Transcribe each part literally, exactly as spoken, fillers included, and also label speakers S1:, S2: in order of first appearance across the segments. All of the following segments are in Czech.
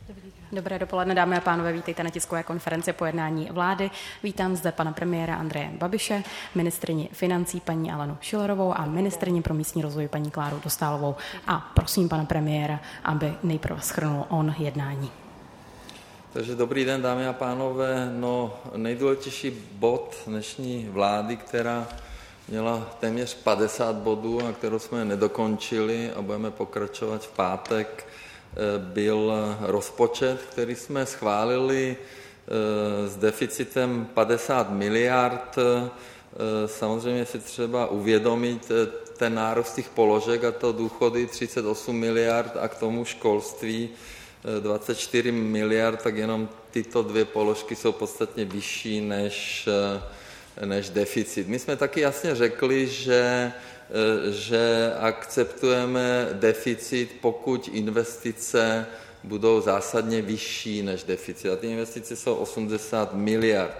S1: Dobré dopoledne, dámy a pánové, vítejte na tiskové konferenci po jednání vlády. Vítám zde pana premiéra Andreje Babiše, ministryni financí paní Alenu Schillerovou a ministryni pro místní rozvoj paní Kláru Dostálovou. A prosím pana premiéra, aby nejprve shrnul on jednání.
S2: Takže dobrý den, dámy a pánové. No, nejdůležitější bod dnešní vlády, která měla téměř padesát bodů a kterou jsme nedokončili a budeme pokračovat v pátek, byl rozpočet, který jsme schválili s deficitem padesát miliard. Samozřejmě si třeba uvědomit ten nárůst těch položek, a to důchody třicet osm miliard a k tomu školství dvacet čtyři miliard, tak jenom tyto dvě položky jsou podstatně vyšší než, než deficit. My jsme taky jasně řekli, že že akceptujeme deficit, pokud investice budou zásadně vyšší než deficit. A ty investice jsou osmdesát miliard.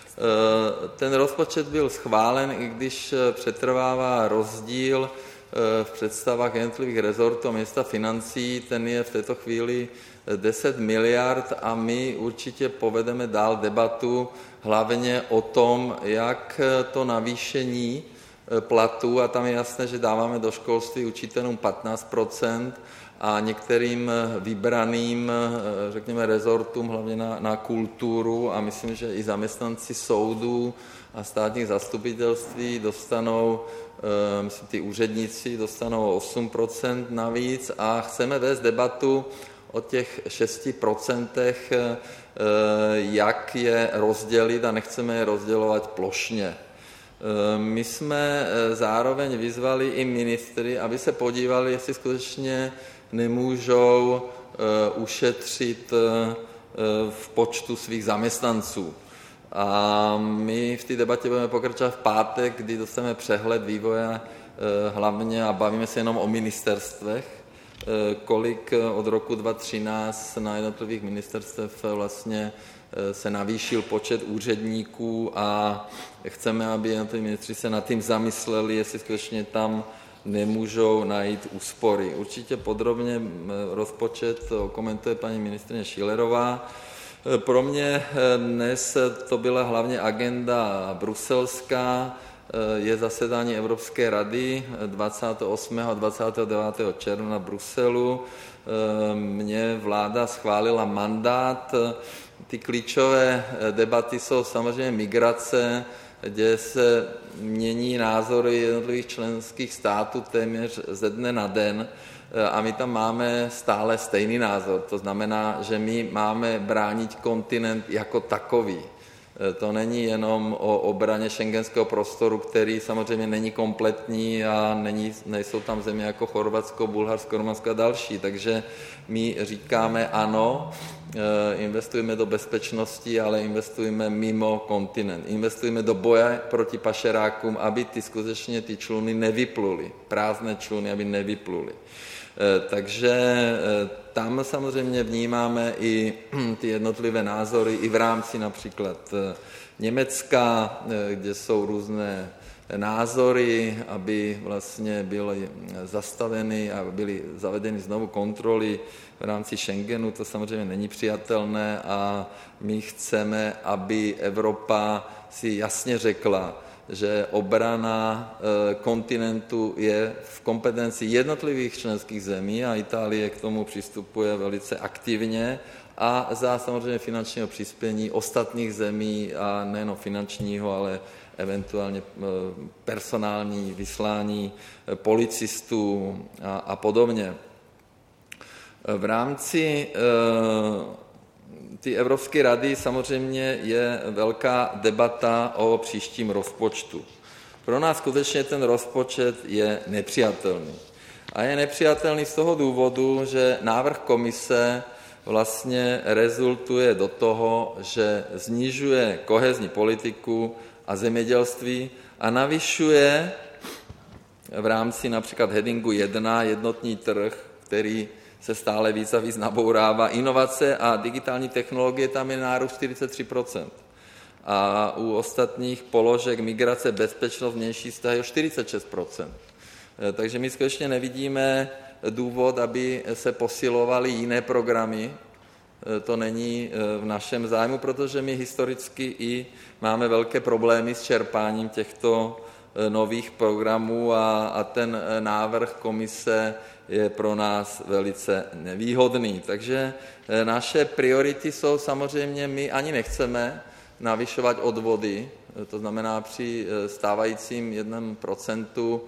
S2: Ten rozpočet byl schválen, i když přetrvává rozdíl v představách jednotlivých rezortů a města financí, ten je v této chvíli deset miliard a my určitě povedeme dál debatu hlavně o tom, jak to navýšení platů, a tam je jasné, že dáváme do školství učitelům patnáct procent a některým vybraným, řekněme, rezortům, hlavně na, na kulturu, a myslím, že i zaměstnanci soudů a státních zastupitelství dostanou, myslím, ty úředníci dostanou osm procent navíc, a chceme vést debatu o těch šesti procentech, jak je rozdělit, a nechceme je rozdělovat plošně. My jsme zároveň vyzvali i ministry, aby se podívali, jestli skutečně nemůžou ušetřit v počtu svých zaměstnanců. A my v té debatě budeme pokračovat v pátek, kdy dostaneme přehled vývoje hlavně a bavíme se jenom o ministerstvech, kolik od roku dva tisíce třináct na jednotlivých ministerstvech vlastně se navýšil počet úředníků, a chceme, aby jednotliví ministři se nad tím zamysleli, jestli skutečně tam nemůžou najít úspory. Určitě podrobně rozpočet komentuje paní ministryně Schillerová. Pro mě dnes to byla hlavně agenda bruselská, je zasedání Evropské rady dvacátého osmého a dvacátého devátého června v Bruselu. Mně vláda schválila mandát. Ty klíčové debaty jsou samozřejmě migrace, kde se mění názory jednotlivých členských států téměř ze dne na den, a my tam máme stále stejný názor. To znamená, že my máme bránit kontinent jako takový. To není jenom o obraně schengenského prostoru, který samozřejmě není kompletní a není, nejsou tam země jako Chorvatsko, Bulharsko, Rumunsko a další. Takže my říkáme ano, investujeme do bezpečnosti, ale investujeme mimo kontinent. Investujeme do boje proti pašerákům, aby ty skutečně ty čluny nevypluly. Prázdné čluny, aby nevypluly. Takže tam samozřejmě vnímáme i ty jednotlivé názory i v rámci například Německa, kde jsou různé názory, aby vlastně byly zastaveny a byly zavedeny znovu kontroly v rámci Schengenu. To samozřejmě není přijatelné a my chceme, aby Evropa si jasně řekla, že obrana kontinentu je v kompetenci jednotlivých členských zemí a Itálie k tomu přistupuje velice aktivně, a za samozřejmě finančního přispění ostatních zemí, a nejen finančního, ale eventuálně personální vyslání policistů a, a podobně. V rámci ty Evropské rady samozřejmě je velká debata o příštím rozpočtu. Pro nás skutečně ten rozpočet je nepřijatelný. A je nepřijatelný z toho důvodu, že návrh komise vlastně rezultuje do toho, že snižuje kohezní politiku a zemědělství a navyšuje v rámci například headingu jedna jednotný trh, který se stále víc a víc nabourává. Inovace a digitální technologie, tam je nárůst čtyřicet tři procent. A u ostatních položek migrace, bezpečnost, vnější vztahy o čtyřicet šest procent. Takže my skutečně nevidíme důvod, aby se posilovaly jiné programy, to není v našem zájmu, protože my historicky i máme velké problémy s čerpáním těchto nových programů a, a ten návrh komise je pro nás velice nevýhodný. Takže naše priority jsou samozřejmě, my ani nechceme navyšovat odvody, to znamená při stávajícím jednom procentu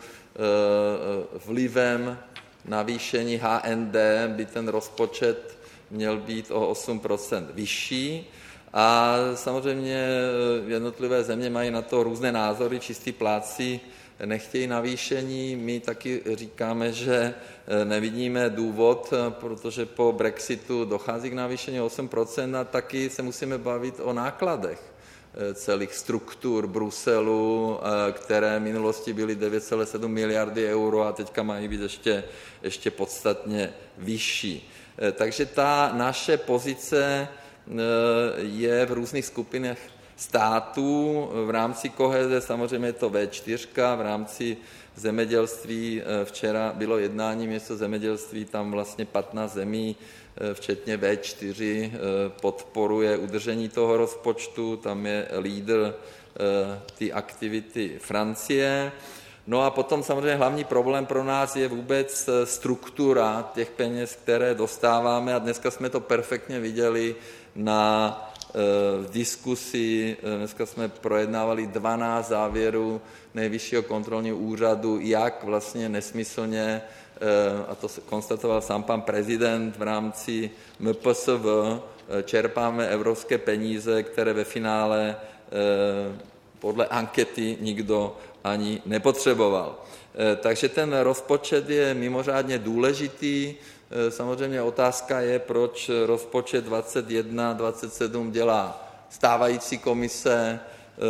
S2: vlivem navýšení H N D by ten rozpočet měl být o osm procent vyšší. A samozřejmě jednotlivé země mají na to různé názory, čistí plátci nechtějí navýšení, my taky říkáme, že nevidíme důvod, protože po Brexitu dochází k navýšení osm procent a taky se musíme bavit o nákladech celých struktur Bruselu, které v minulosti byly devět celá sedm miliardy euro a teďka mají být ještě, ještě podstatně vyšší. Takže ta naše pozice je v různých skupinách států. V rámci koheze samozřejmě je to V čtyři, v rámci zemědělství včera bylo jednání město zemědělství, tam vlastně patnáct zemí, včetně V čtyři, podporuje udržení toho rozpočtu, tam je lídr ty aktivity Francie. No a potom samozřejmě hlavní problém pro nás je vůbec struktura těch peněz, které dostáváme a dneska jsme to perfektně viděli na v diskusi, dneska jsme projednávali dvanáct závěrů Nejvyššího kontrolního úřadu, jak vlastně nesmyslně, a to konstatoval sám pan prezident v rámci M P S V, čerpáme evropské peníze, které ve finále podle ankety nikdo ani nepotřeboval. Takže ten rozpočet je mimořádně důležitý. Samozřejmě otázka je, proč rozpočet dvacet jedna dvacet sedm dělá stávající komise,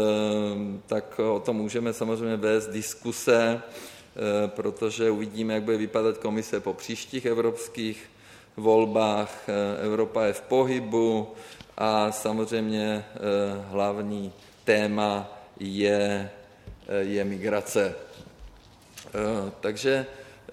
S2: tak o tom můžeme samozřejmě vést diskuse, protože uvidíme, jak bude vypadat komise po příštích evropských volbách. Evropa je v pohybu a samozřejmě hlavní téma je, je migrace. Takže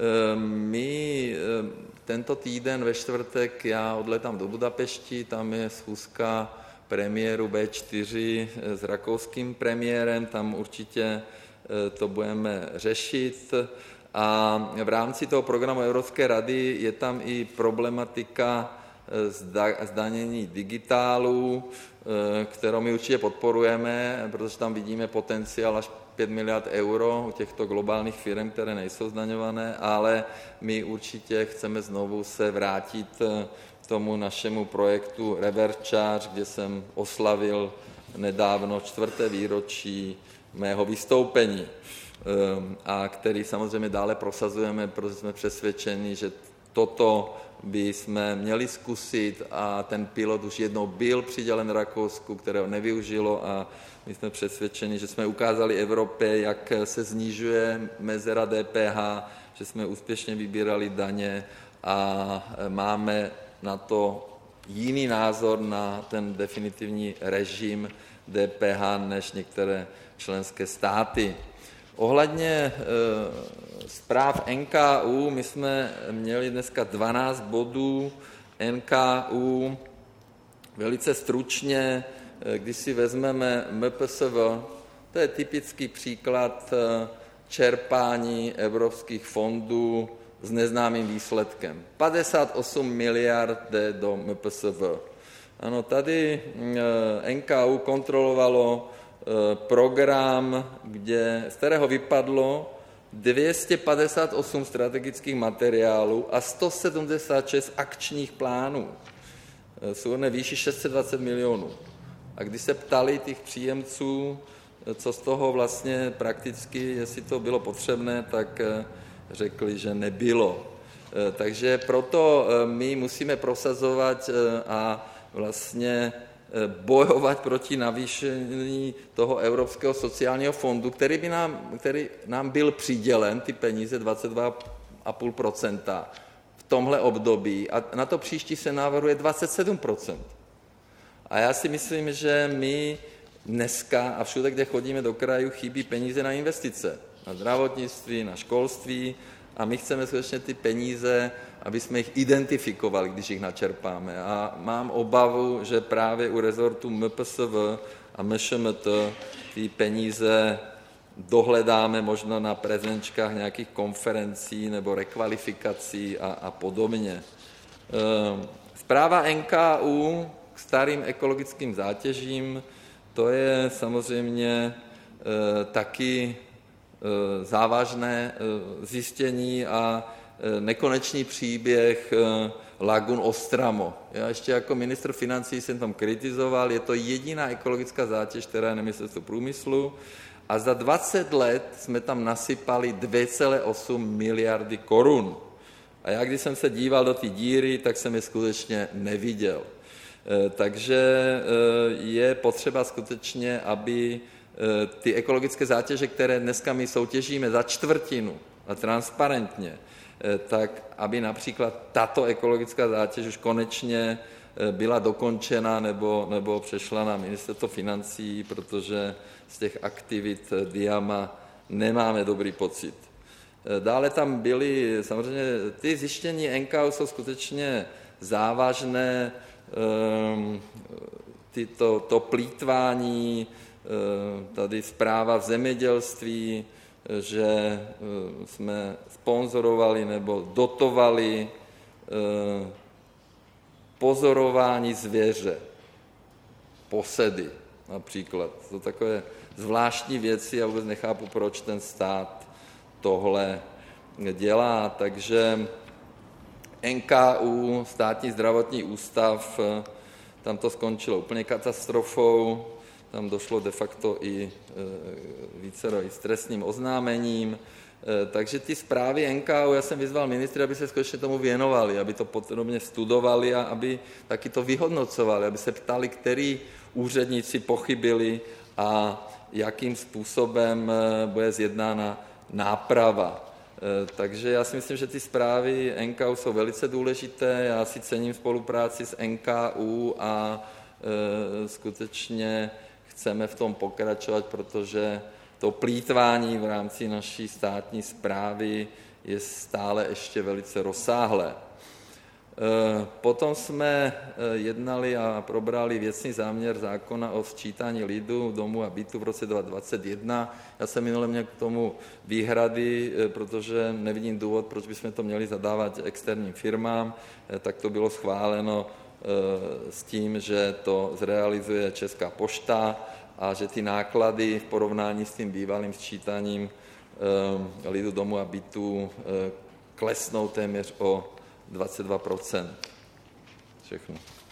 S2: my tento týden ve čtvrtek já odletám do Budapešti, tam je schůzka premiéru V čtyři s rakouským premiérem, tam určitě to budeme řešit. A v rámci toho programu Evropské rady je tam i problematika zdanění digitálu, kterou my určitě podporujeme, protože tam vidíme potenciál až pět miliard euro u těchto globálních firm, které nejsou zdaňované, ale my určitě chceme znovu se vrátit k tomu našemu projektu Reverse Charge, kde jsem oslavil nedávno čtvrté výročí mého vystoupení a který samozřejmě dále prosazujeme, protože jsme přesvědčeni, že toto by jsme měli zkusit a ten pilot už jednou byl přidělen Rakousku, kterého nevyužilo a my jsme přesvědčeni, že jsme ukázali Evropě, jak se snižuje mezera D P H, že jsme úspěšně vybírali daně a máme na to jiný názor na ten definitivní režim D P H než některé členské státy. Ohledně e, zpráv N K U, my jsme měli dneska dvanáct bodů N K U, velice stručně, když si vezmeme M P S V, to je typický příklad čerpání evropských fondů s neznámým výsledkem. padesát osm miliard jde do M P S V. Ano, tady N K U kontrolovalo program, kde, z kterého vypadlo dvě stě padesát osm strategických materiálů a sto sedmdesát šest akčních plánů. Souhrnné výši šest set dvacet milionů. A když se ptali těch příjemců, co z toho vlastně prakticky, jestli to bylo potřebné, tak řekli, že nebylo. Takže proto my musíme prosazovat a vlastně bojovat proti navýšení toho Evropského sociálního fondu, který, by nám, který nám byl přidělen, ty peníze dvacet dva celá pět procenta v tomhle období a na to příští se navrhuje dvacet sedm procent. A já si myslím, že my dneska a všude, kde chodíme do krajů, chybí peníze na investice, na zdravotnictví, na školství a my chceme skutečně ty peníze, aby jsme jich identifikovali, když jich načerpáme. A mám obavu, že právě u rezortu M P S V a M Š M T ty peníze dohledáme možná na prezenčkách nějakých konferencí nebo rekvalifikací a, a podobně. Zpráva N K U k starým ekologickým zátěžím, to je samozřejmě e, taky e, závažné e, zjištění a e, nekonečný příběh e, Lagun Ostramo. Já ještě jako ministr financí jsem tam kritizoval, je to jediná ekologická zátěž, která je na ministerstvu průmyslu, a za dvacet let jsme tam nasypali dvě celé osm miliardy korun. A já, když jsem se díval do té díry, tak jsem je skutečně neviděl. Takže je potřeba skutečně, aby ty ekologické zátěže, které dneska my soutěžíme za čtvrtinu a transparentně, tak aby například tato ekologická zátěž už konečně byla dokončena nebo, nebo přešla na ministerstvo financí, protože z těch aktivit Diama nemáme dobrý pocit. Dále tam byly, samozřejmě ty zjištění N K U jsou skutečně závažné, ty, to, to plýtvání, tady zpráva v zemědělství, že jsme sponzorovali nebo dotovali pozorování zvěře, posedy například. To jsou takové zvláštní věci, já vůbec nechápu, proč ten stát tohle dělá. Takže N K U, Státní zdravotní ústav, tam to skončilo úplně katastrofou, tam došlo de facto i vícero i s trestním oznámením. Takže ty zprávy N K U, já jsem vyzval ministry, aby se skutečně tomu věnovali, aby to podrobně studovali a aby taky to vyhodnocovali, aby se ptali, který úředníci pochybili a jakým způsobem bude zjednána náprava. Takže já si myslím, že ty zprávy N K U jsou velice důležité. Já si cením spolupráci s N K U a e, skutečně chceme v tom pokračovat, protože to plýtvání v rámci naší státní správy je stále ještě velice rozsáhlé. Potom jsme jednali a probrali věcný záměr zákona o sčítání lidu, domů a bytu v roce dva tisíce dvacet jedna. Já jsem minule měl k tomu výhrady, protože nevidím důvod, proč bychom to měli zadávat externím firmám. Tak to bylo schváleno s tím, že to zrealizuje Česká pošta a že ty náklady v porovnání s tím bývalým sčítáním lidu, domů a bytu klesnou téměř o dvacet dva procent. Všechno.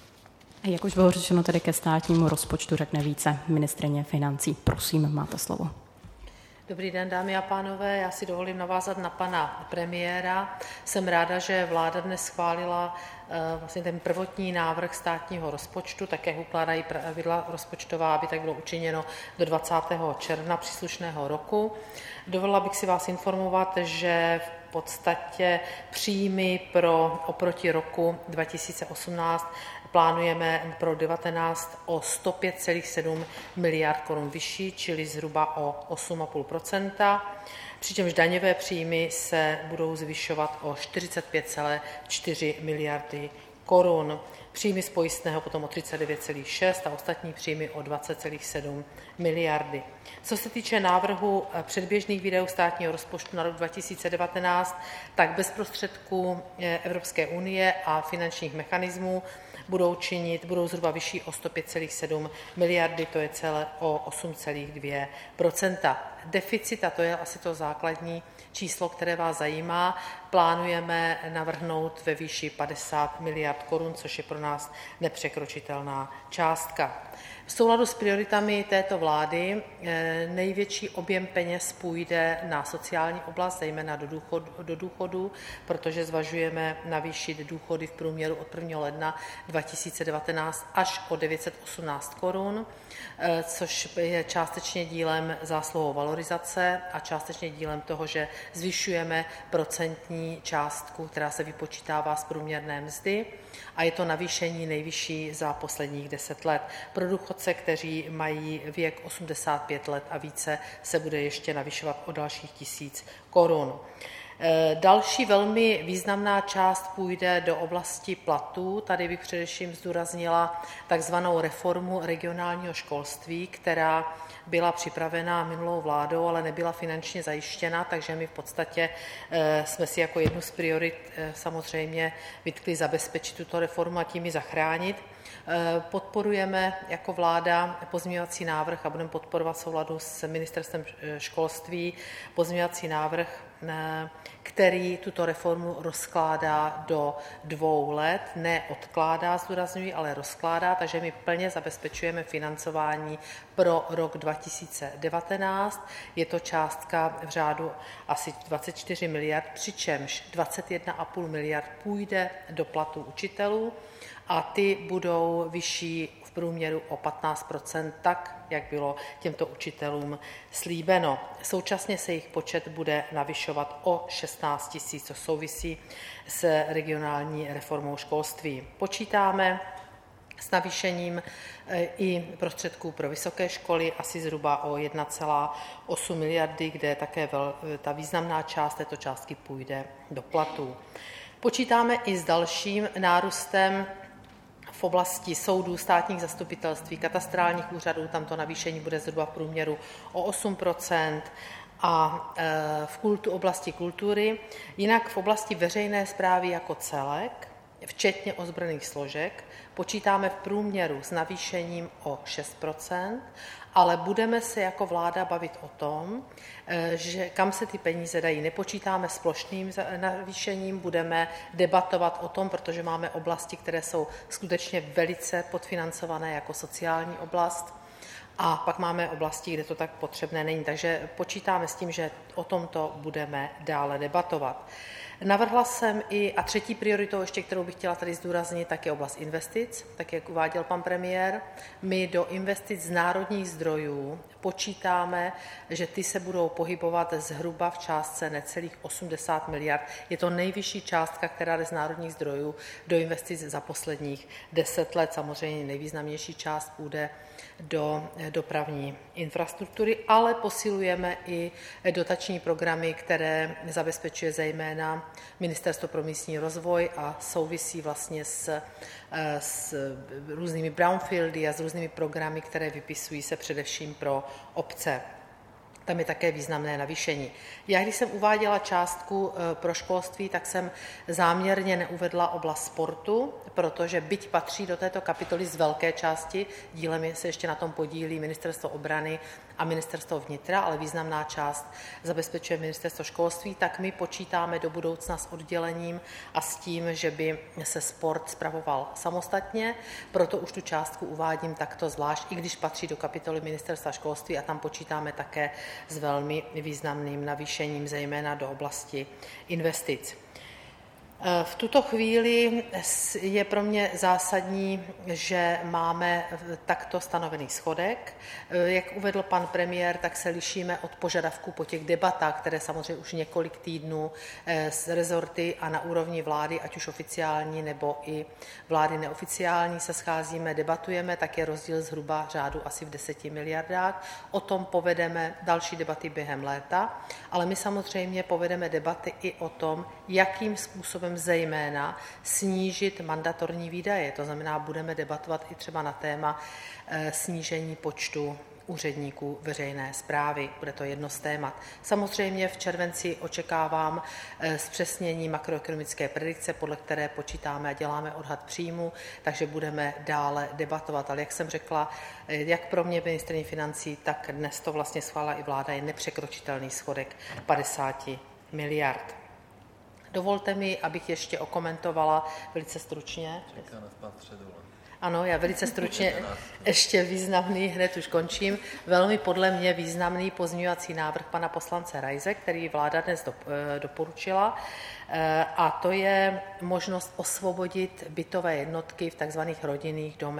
S1: A jak už bylo řečeno, tedy ke státnímu rozpočtu řekne více ministryně financí. Prosím, máte slovo.
S3: Dobrý den, dámy a pánové. Já si dovolím navázat na pana premiéra. Jsem ráda, že vláda dnes schválila uh, vlastně ten prvotní návrh státního rozpočtu, tak jak ukládají pravidla rozpočtová, aby tak bylo učiněno do dvacátého června příslušného roku. Dovolila bych si vás informovat, že v podstatě příjmy pro oproti roku dva tisíce osmnáct plánujeme pro devatenáct o sto pět celá sedm miliard korun vyšší, čili zhruba o osm celá pět procenta, přičemž daňové příjmy se budou zvyšovat o čtyřicet pět celá čtyři miliardy korun. Příjmy z pojistného potom o třicet devět celá šest a ostatní příjmy o dvacet celá sedm miliardy. Co se týče návrhu předběžných výdajů státního rozpočtu na rok dva tisíce devatenáct, tak bez prostředků Evropské unie a finančních mechanismů budou činit, budou zhruba vyšší o sto pět celá sedm miliardy, to je celé o osm celá dvě procenta. Deficit, a to je asi to základní číslo, které vás zajímá, plánujeme navrhnout ve výši padesát miliard korun, což je pro nás nepřekročitelná částka. V souladu s prioritami této vlády největší objem peněz půjde na sociální oblast, zejména do důchodu, do důchodu, protože zvažujeme navýšit důchody v průměru od prvního ledna dva tisíce devatenáct až o devět set osmnáct korun, což je částečně dílem zásluhou valorizace a částečně dílem toho, že zvyšujeme procentní částku, která se vypočítává z průměrné mzdy, a je to navýšení nejvyšší za posledních deset let. Pro důchodce, kteří mají věk osmdesát pět let a více, se bude ještě navyšovat o dalších tisíc korun. Další velmi významná část půjde do oblasti platů. Tady bych především zdůraznila takzvanou reformu regionálního školství, která byla připravena minulou vládou, ale nebyla finančně zajištěna, takže my v podstatě jsme si jako jednu z priorit samozřejmě vytkli zabezpečit tuto reformu a tím ji zachránit. Podporujeme jako vláda pozměňovací návrh a budeme podporovat v souladu s ministerstvem školství pozměňovací návrh, který tuto reformu rozkládá do dvou let, ne odkládá, zdůrazňuji, ale rozkládá, takže my plně zabezpečujeme financování pro rok dva tisíce devatenáct. Je to částka v řádu asi dvacet čtyři miliard, přičemž dvacet jedna a půl miliard půjde do platů učitelů a ty budou vyšší v průměru o patnáct procent, tak, jak bylo těmto učitelům slíbeno. Současně se jejich počet bude navyšovat o šestnáct tisíc, což souvisí s regionální reformou školství. Počítáme s navýšením i prostředků pro vysoké školy asi zhruba o jedna celá osm miliardy, kde také ta významná část této částky půjde do platů. Počítáme i s dalším nárůstem v oblasti soudů, státních zastupitelství, katastrálních úřadů, tam to navýšení bude zhruba v průměru o osm procent a v kultu, oblasti kultury. Jinak v oblasti veřejné správy jako celek, včetně ozbrojených složek, počítáme v průměru s navýšením o šest procent, ale budeme se jako vláda bavit o tom, že kam se ty peníze dají. Nepočítáme s plošným navýšením, budeme debatovat o tom, protože máme oblasti, které jsou skutečně velice podfinancované, jako sociální oblast, a pak máme oblasti, kde to tak potřebné není. Takže počítáme s tím, že o tomto budeme dále debatovat. Navrhla jsem i, a třetí prioritou ještě, kterou bych chtěla tady zdůraznit, tak je oblast investic, tak jak uváděl pan premiér. My do investic z národních zdrojů počítáme, že ty se budou pohybovat zhruba v částce necelých osmdesát miliard. Je to nejvyšší částka, která jde z národních zdrojů do investic za posledních deset let. Samozřejmě nejvýznamnější část půjde do dopravní infrastruktury, ale posilujeme i dotační programy, které zabezpečuje zejména Ministerstvo pro místní rozvoj a souvisí vlastně s, s různými brownfieldy a s různými programy, které vypisují se především pro obce. Tam je také významné navýšení. Já, když jsem uváděla částku pro školství, tak jsem záměrně neuvedla oblast sportu, protože byť patří do této kapitoly z velké části, dílem se ještě na tom podílí Ministerstvo obrany a Ministerstvo vnitra, ale významná část zabezpečuje Ministerstvo školství, tak my počítáme do budoucna s oddělením a s tím, že by se sport spravoval samostatně, proto už tu částku uvádím takto zvlášť, i když patří do kapitoly Ministerstva školství a tam počítáme také s velmi významným navýšením, zejména do oblasti investic. V tuto chvíli je pro mě zásadní, že máme takto stanovený schodek. Jak uvedl pan premiér, tak se lišíme od požadavků po těch debatách, které samozřejmě už několik týdnů s rezorty a na úrovni vlády, ať už oficiální nebo i vlády neoficiální, se scházíme, debatujeme, tak je rozdíl zhruba řádu asi v deseti miliardách. O tom povedeme další debaty během léta, ale my samozřejmě povedeme debaty i o tom, jakým způsobem zejména snížit mandatorní výdaje. To znamená, budeme debatovat i třeba na téma snížení počtu úředníků veřejné správy. Bude to jedno z témat. Samozřejmě v červenci očekávám zpřesnění makroekonomické predikce, podle které počítáme a děláme odhad příjmu, takže budeme dále debatovat. Ale jak jsem řekla, jak pro mě ministryně financí, tak dnes to vlastně schválila i vláda, je nepřekročitelný schodek padesát miliard. Dovolte mi, abych ještě okomentovala velice stručně. Ano, já velice stručně ještě významný, hned už končím, velmi podle mě významný pozměňovací návrh pana poslance Raise, který vláda dnes doporučila, a to je možnost osvobodit bytové jednotky v takzvaných rodinných domech.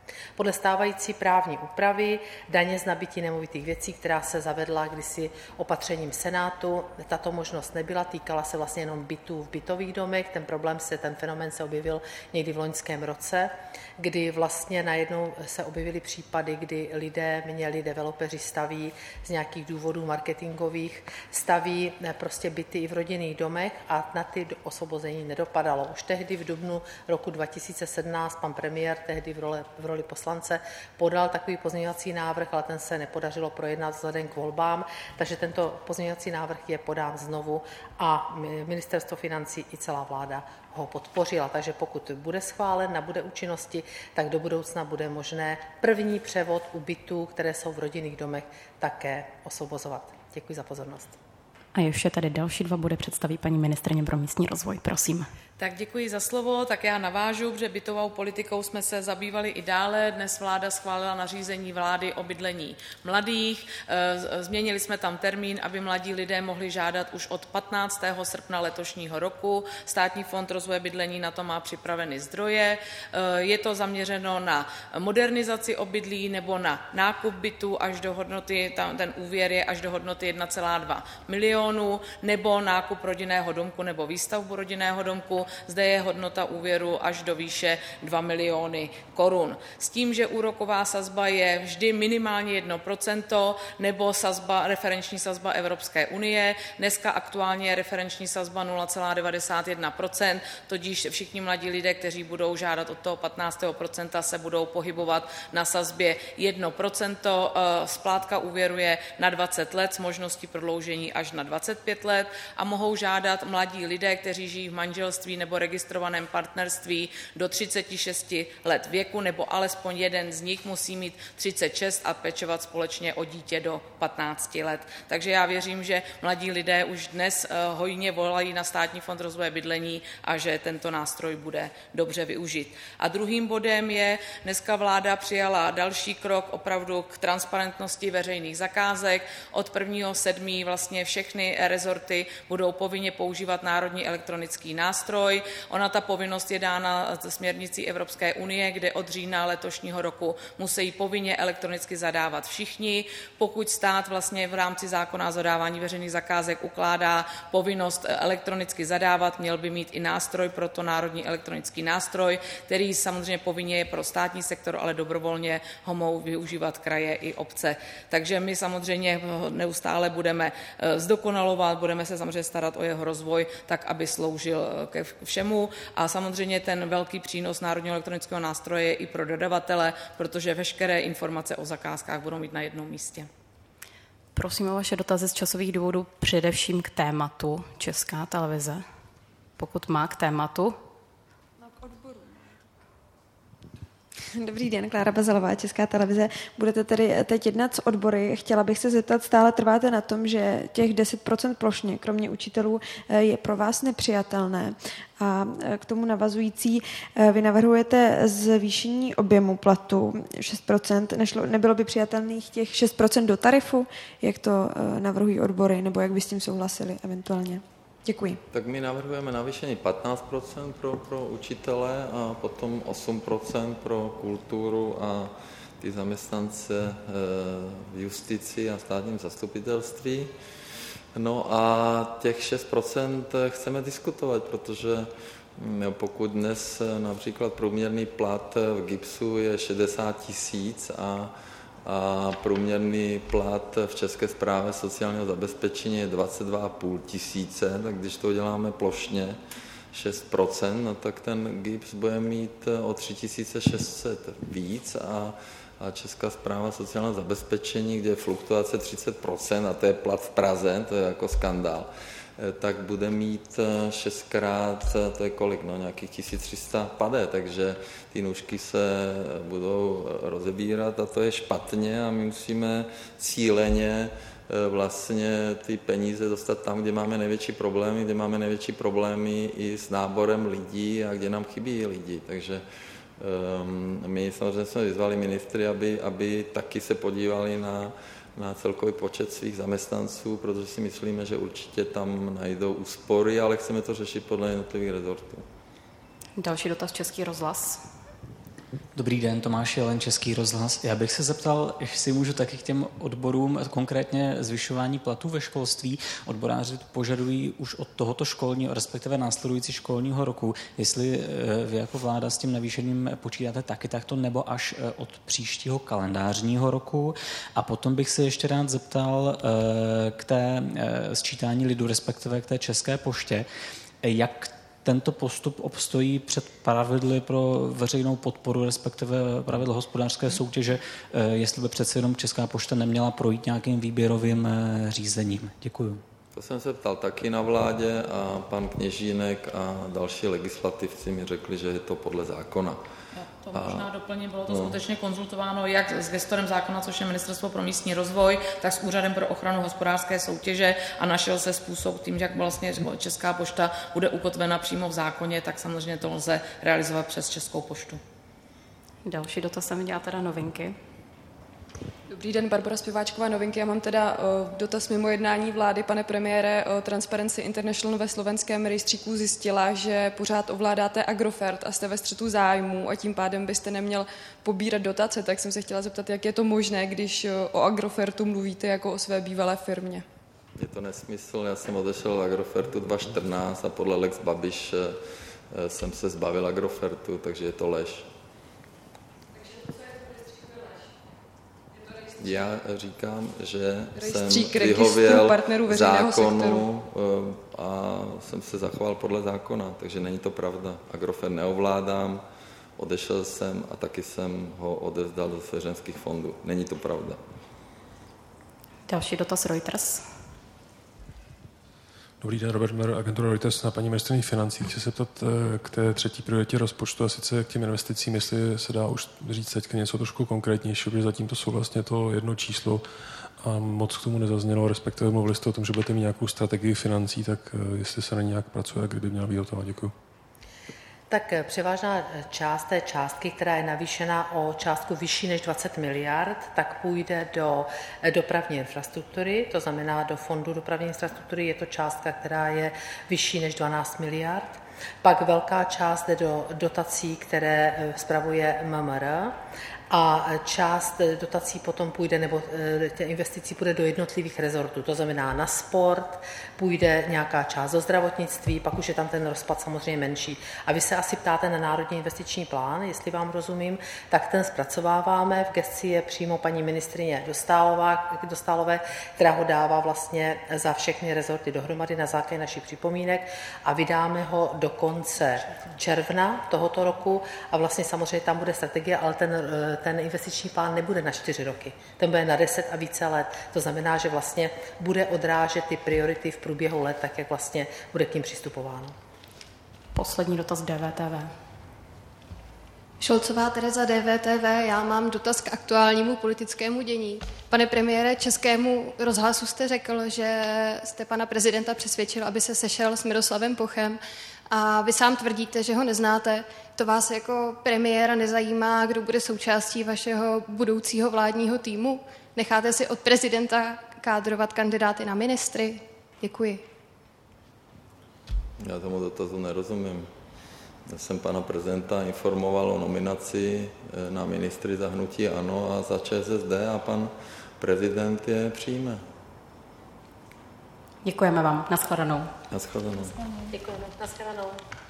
S3: Podle stávající právní úpravy daně z nabytí nemovitých věcí, která se zavedla kdysi opatřením Senátu, tato možnost nebyla, týkala se vlastně jenom bytů v bytových domech. Ten problém se, ten fenomén se objevil někdy v loňském roce, kdy vlastně najednou se objevily případy, kdy lidé měli, developeři staví z nějakých důvodů marketingových, staví prostě byty i v rodinných domech a na ty osvobození nedopadalo. Už tehdy v dubnu roku dva tisíce sedmnáct pan premiér, tehdy v roli, v roli poslance, podal takový pozměňovací návrh, ale ten se nepodařilo projednat vzhledem k volbám, takže tento pozměňovací návrh je podán znovu a ministerstvo financí i celá vláda ho podpořila. Takže pokud bude schválen, nabude účinnosti, tak do budoucna bude možné první převod u bytů, které jsou v rodinných domech, také osvobozovat. Děkuji za pozornost.
S1: A ještě tady další dva body představí paní ministryně pro místní rozvoj. Prosím.
S4: Tak děkuji za slovo, tak já navážu, protože bytovou politikou jsme se zabývali i dále. Dnes vláda schválila nařízení vlády o bydlení mladých. Změnili jsme tam termín, aby mladí lidé mohli žádat už od patnáctého srpna letošního roku. Státní fond rozvoje bydlení na to má připraveny zdroje. Je to zaměřeno na modernizaci obydlí nebo na nákup bytů až do hodnoty, tam ten úvěr je až do hodnoty jedna celá dva milionu, nebo nákup rodinného domku nebo výstavbu rodinného domku. Zde je hodnota úvěru až do výše dva miliony korun. S tím, že úroková sazba je vždy minimálně jedno procento nebo sazba, referenční sazba Evropské unie. Dneska aktuálně je referenční sazba nula celá devadesát jedna procent, tudíž všichni mladí lidé, kteří budou žádat od toho patnáctého procenta, se budou pohybovat na sazbě jedno procento. Splátka úvěru je na dvacet let s možností prodloužení až na dvacet pět let a mohou žádat mladí lidé, kteří žijí v manželství nebo registrovaném partnerství do třicet šest let věku, nebo alespoň jeden z nich musí mít třicet šest a pečovat společně o dítě do patnácti let. Takže já věřím, že mladí lidé už dnes hojně volají na Státní fond rozvoje bydlení a že tento nástroj bude dobře využit. A druhým bodem je, dneska vláda přijala další krok opravdu k transparentnosti veřejných zakázek. Od prvního sedmého vlastně všechny rezorty budou povinně používat národní elektronický nástroj. Ona ta povinnost je dána směrnicí Evropské unie, kde od října letošního roku musí povinně elektronicky zadávat všichni. Pokud stát vlastně v rámci zákona o zadávání veřejných zakázek ukládá povinnost elektronicky zadávat, měl by mít i nástroj pro to národní elektronický nástroj, který samozřejmě povinně je pro státní sektor, ale dobrovolně ho mohou využívat kraje i obce. Takže my samozřejmě neustále budeme zdokonalovat, budeme se samozřejmě starat o jeho rozvoj, tak aby sloužil ke všemu a samozřejmě ten velký přínos národního elektronického nástroje je i pro dodavatele, protože veškeré informace o zakázkách budou mít na jednom místě.
S1: Prosím o vaše dotazy z časových důvodů především k tématu Česká televize. Pokud má k tématu.
S5: Dobrý den, Klára Bazalová, Česká televize. Budete tedy teď jednat s odbory. Chtěla bych se zeptat, stále trváte na tom, že těch deset procent plošně, kromě učitelů, je pro vás nepřijatelné. A k tomu navazující, vy navrhujete zvýšení objemu platu šest procent. Nešlo, nebylo by přijatelných těch šest procent do tarifu? Jak to navrhují odbory, nebo jak by s tím souhlasili eventuálně? Děkuji.
S2: Tak my navrhujeme navýšení patnáct procent pro, pro učitele a potom osm procent pro kulturu a ty zaměstnance v justici a státním zastupitelství. No a těch šest procent chceme diskutovat, protože pokud dnes například průměrný plat v GIBSu je šedesát tisíc a a průměrný plat v České správě sociálního zabezpečení je dvacet dva a půl tisíce, tak když to uděláme plošně šest procent, no tak ten GIBS bude mít o tři tisíce šest set víc a, a Česká správa sociálního zabezpečení, kde je fluktuace třicet procent a to je plat v Praze, to je jako skandál, tak bude mít šestkrát, to je kolik, no nějakých tisíc tři sta pade, takže ty nůžky se budou rozebírat a to je špatně a my musíme cíleně vlastně ty peníze dostat tam, kde máme největší problémy, kde máme největší problémy i s náborem lidí a kde nám chybí lidi, takže um, my samozřejmě jsme vyzvali ministry, aby, aby taky se podívali na na celkový počet svých zaměstnanců, protože si myslíme, že určitě tam najdou úspory, ale chceme to řešit podle jednotlivých rezortů.
S1: Další dotaz, Český rozhlas.
S6: Dobrý den, Tomáš Jelen, Český rozhlas. Já bych se zeptal, jestli můžu taky k těm odborům, konkrétně zvyšování platů ve školství. Odboráři požadují už od tohoto školního, respektive následující školního roku, jestli vy jako vláda s tím navýšením počítáte taky takto, nebo až od příštího kalendářního roku. A potom bych se ještě rád zeptal k té sčítání lidu, respektive k té České poště, jak tento postup obstojí před pravidly pro veřejnou podporu, respektive pravidla hospodářské soutěže, jestli by přece jenom Česká pošta neměla projít nějakým výběrovým řízením. Děkuju.
S2: To jsem se ptal taky na vládě a pan Kněžínek a další legislativci mi řekli, že je to podle zákona.
S4: To možná doplním, bylo to no. skutečně konzultováno jak s gestorem zákona, což je Ministerstvo pro místní rozvoj, tak s Úřadem pro ochranu hospodářské soutěže a našel se způsob tím, jak vlastně Česká pošta bude ukotvena přímo v zákoně, tak samozřejmě to lze realizovat přes Českou poštu.
S1: Další dotaz jsem dělá teda novinky.
S7: Dobrý den, Barbara Zpěváčková, Novinky. Já mám teda uh, dotaz mimo jednání vlády. Pane premiére, uh, Transparency International ve slovenském rejstříku zjistila, že pořád ovládáte Agrofert a jste ve střetu zájmů a tím pádem byste neměl pobírat dotace. Tak jsem se chtěla zeptat, jak je to možné, když uh, o Agrofertu mluvíte jako o své bývalé firmě.
S2: Je to nesmysl. Já jsem odešel Agrofertu dva tisíce čtrnáct a podle Lex Babiš uh, jsem se zbavil Agrofertu, takže je to lež. Já říkám, že
S7: Rejstřík
S2: jsem vyhověl zákonu
S7: sektoru.
S2: A jsem se zachoval podle zákona, takže není to pravda. Agrofert neovládám, odešel jsem a taky jsem ho odevzdal do svěřenských fondů. Není to pravda.
S1: Další dotaz Reuters.
S8: Dobrý den, Robert Miller, agentura Reuters na paní ministryni financí. Chci se ptat k té třetí prioritě rozpočtu a sice k těm investicím, jestli se dá už říct teďka něco trošku konkrétnějšího, protože zatím to jsou vlastně to jedno číslo a moc k tomu nezaznělo, respektive mluvili jste o tom, že budete mít nějakou strategii financí, tak jestli se na ní nějak pracuje, kdyby měla být hotová. Děkuji.
S3: Tak převážná část té částky, která je navýšena o částku vyšší než dvacet miliard, tak půjde do dopravní infrastruktury, to znamená do fondu dopravní infrastruktury je to částka, která je vyšší než dvanáct miliard. Pak velká část jde do dotací, které spravuje M M R a část dotací potom půjde, nebo tě investicí půjde do jednotlivých rezortů, to znamená na sport, půjde nějaká část do zdravotnictví, pak už je tam ten rozpad samozřejmě menší. A vy se asi ptáte na Národní investiční plán, jestli vám rozumím, tak ten zpracováváme, v gesci je přímo paní ministryně Dostálová, Dostálové, která ho dává vlastně za všechny rezorty dohromady na základě našich připomínek a vydáme ho do konce června tohoto roku a vlastně samozřejmě tam bude strategie, ale ten ten investiční plán nebude na čtyři roky, ten bude na deset a více let. To znamená, že vlastně bude odrážet ty priority v průběhu let, tak jak vlastně bude k ním přistupováno.
S1: Poslední dotaz D V T V.
S9: Šolcová Tereza, D V T V, já mám dotaz k aktuálnímu politickému dění. Pane premiére, Českému rozhlasu jste řekl, že jste pana prezidenta přesvědčil, aby se sešel s Miroslavem Pochem a vy sám tvrdíte, že ho neznáte. To vás jako premiéra nezajímá, kdo bude součástí vašeho budoucího vládního týmu? Necháte si od prezidenta kádrovat kandidáty na ministry? Děkuji.
S2: Já tomu dotazu nerozumím. Já jsem pana prezidenta informoval o nominaci na ministry za hnutí ANO a za ČSSD a pan prezident je přijme.
S1: Děkujeme vám. Naschledanou.
S2: Naschledanou.
S3: Děkujeme. Naschledanou.